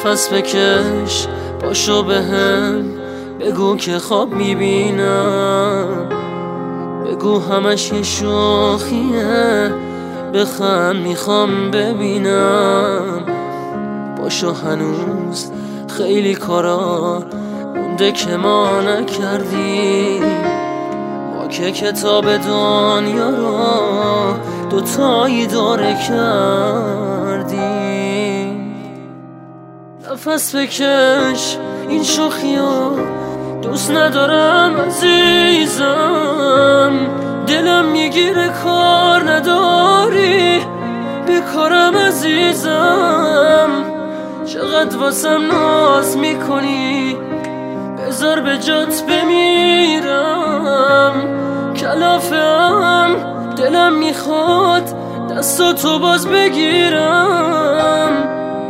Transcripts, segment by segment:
نفس بکش، پاشو بهم بگو که خواب میبینم، بگو همش یه شوخیه، بخند میخوام ببینم. باشو هنوز خیلی کارا مونده که ما نکردیم، ما که کتاب دنیا رو دوتایی داره کردیم. نفس بکش، این شوخیو دوست ندارم عزیزم، دلم میگیره کار نداری بکارم عزیزم. چقدر واسم ناز میکنی، بذار به جات بمیرم. کلافم دلم میخواد دستاتو باز بگیرم.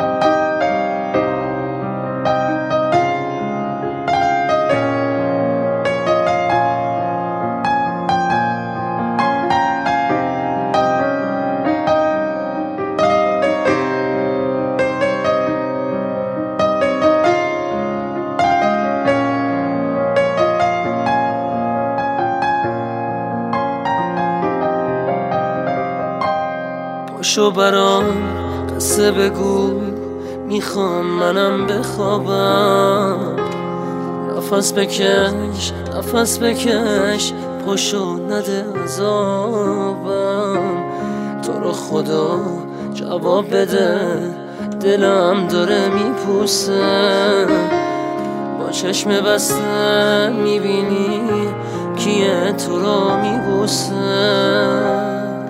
پاشو برام قصه بگو، میخوام منم بخوابم. نفس بکش، نفس بکش، پاشو نده عذابم. تو رو خدا جواب بده، دلم داره میپوسه. با چشم بسته میبینی کیه تو رو میبوسه.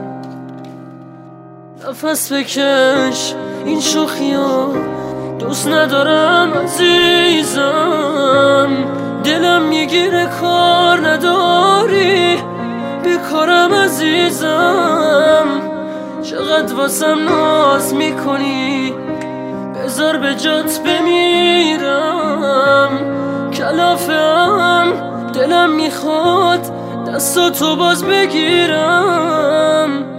نفس بکش، این شوخیو دوست ندارم عزیزم، دلم میگیره کار نداری بکارم عزیزم. چقدر واسم ناز میکنی، بذار به جات بمیرم. کلافم دلم میخواد دستاتو باز بگیرم.